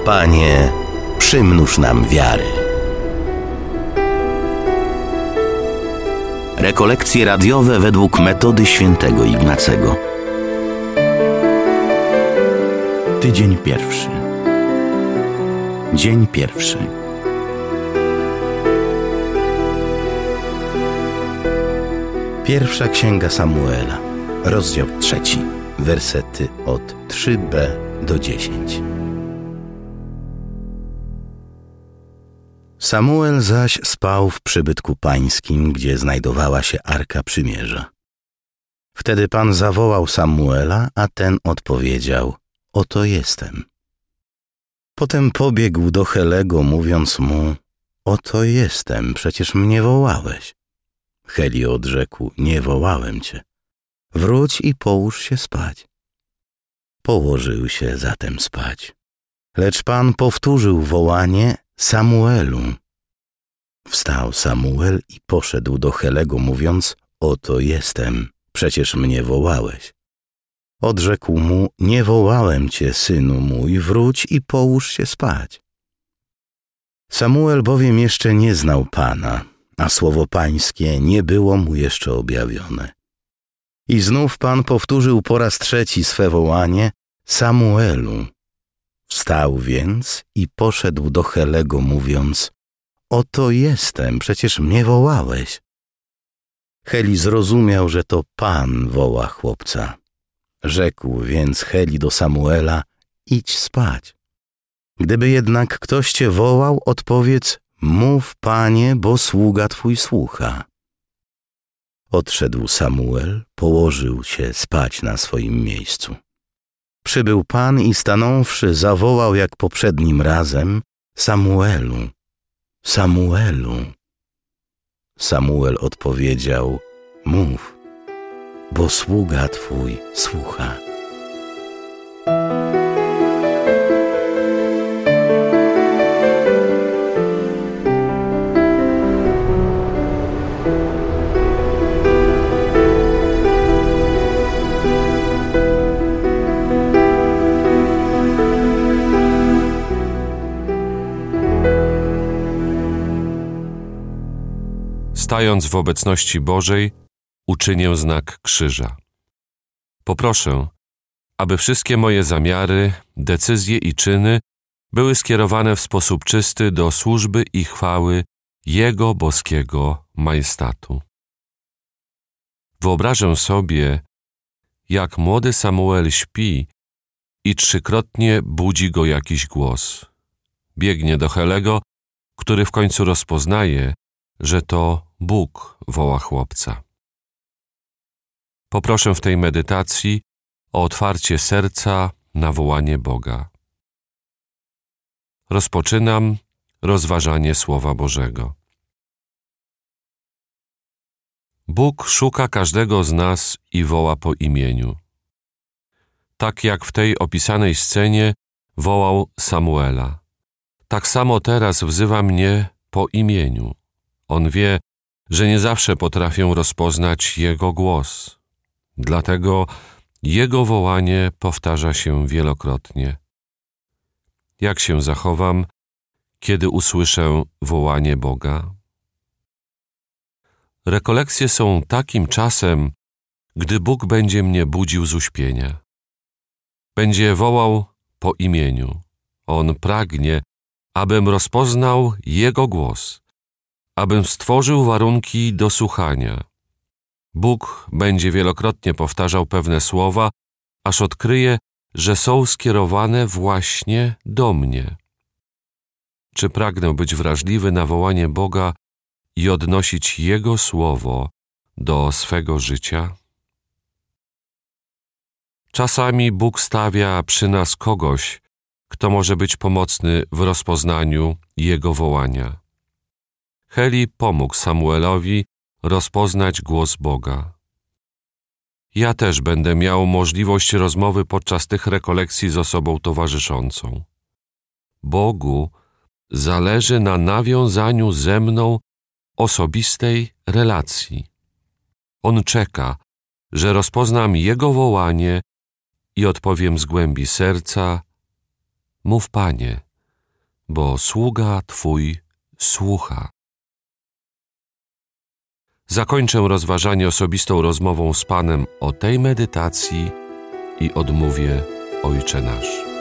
Panie, przymnóż nam wiary. Rekolekcje radiowe według metody świętego Ignacego. Tydzień pierwszy. Dzień pierwszy. Pierwsza księga Samuela, rozdział 3, wersety od 3b do 10. Samuel zaś spał w przybytku pańskim, gdzie znajdowała się Arka Przymierza. Wtedy Pan zawołał Samuela, a ten odpowiedział: oto jestem. Potem pobiegł do Helego, mówiąc mu: oto jestem, przecież mnie wołałeś. Heli odrzekł: nie wołałem cię. Wróć i połóż się spać. Położył się zatem spać. Lecz Pan powtórzył wołanie: Samuelu. Wstał Samuel i poszedł do Helego, mówiąc: oto jestem, przecież mnie wołałeś. Odrzekł mu: nie wołałem cię, synu mój, wróć i połóż się spać. Samuel bowiem jeszcze nie znał Pana, a słowo pańskie nie było mu jeszcze objawione. I znów Pan powtórzył po raz trzeci swe wołanie: Samuelu. Wstał więc i poszedł do Helego, mówiąc: oto jestem, przecież mnie wołałeś. Heli zrozumiał, że to Pan woła chłopca. Rzekł więc Heli do Samuela: idź spać. Gdyby jednak ktoś cię wołał, odpowiedz: mów, Panie, bo sługa twój słucha. Odszedł Samuel, położył się spać na swoim miejscu. Przybył Pan i stanąwszy, zawołał jak poprzednim razem: Samuelu, Samuelu. Samuel odpowiedział: mów, bo sługa twój słucha. Stając w obecności Bożej, uczynię znak krzyża. Poproszę, aby wszystkie moje zamiary, decyzje i czyny były skierowane w sposób czysty do służby i chwały Jego boskiego majestatu. Wyobrażę sobie, jak młody Samuel śpi i trzykrotnie budzi go jakiś głos. Biegnie do Helego, który w końcu rozpoznaje, że to Bóg woła chłopca. Poproszę w tej medytacji o otwarcie serca na wołanie Boga. Rozpoczynam rozważanie Słowa Bożego. Bóg szuka każdego z nas i woła po imieniu. Tak jak w tej opisanej scenie wołał Samuela, tak samo teraz wzywa mnie po imieniu. On wie, że nie zawsze potrafię rozpoznać Jego głos. Dlatego Jego wołanie powtarza się wielokrotnie. Jak się zachowam, kiedy usłyszę wołanie Boga? Rekolekcje są takim czasem, gdy Bóg będzie mnie budził z uśpienia. Będzie wołał po imieniu. On pragnie, abym rozpoznał Jego głos, abym stworzył warunki do słuchania. Bóg będzie wielokrotnie powtarzał pewne słowa, aż odkryje, że są skierowane właśnie do mnie. Czy pragnę być wrażliwy na wołanie Boga i odnosić Jego słowo do swego życia? Czasami Bóg stawia przy nas kogoś, kto może być pomocny w rozpoznaniu Jego wołania. Heli pomógł Samuelowi rozpoznać głos Boga. Ja też będę miał możliwość rozmowy podczas tych rekolekcji z osobą towarzyszącą. Bogu zależy na nawiązaniu ze mną osobistej relacji. On czeka, że rozpoznam Jego wołanie i odpowiem z głębi serca: mów, Panie, bo sługa Twój słucha. Zakończę rozważanie osobistą rozmową z Panem o tej medytacji i odmówię Ojcze nasz.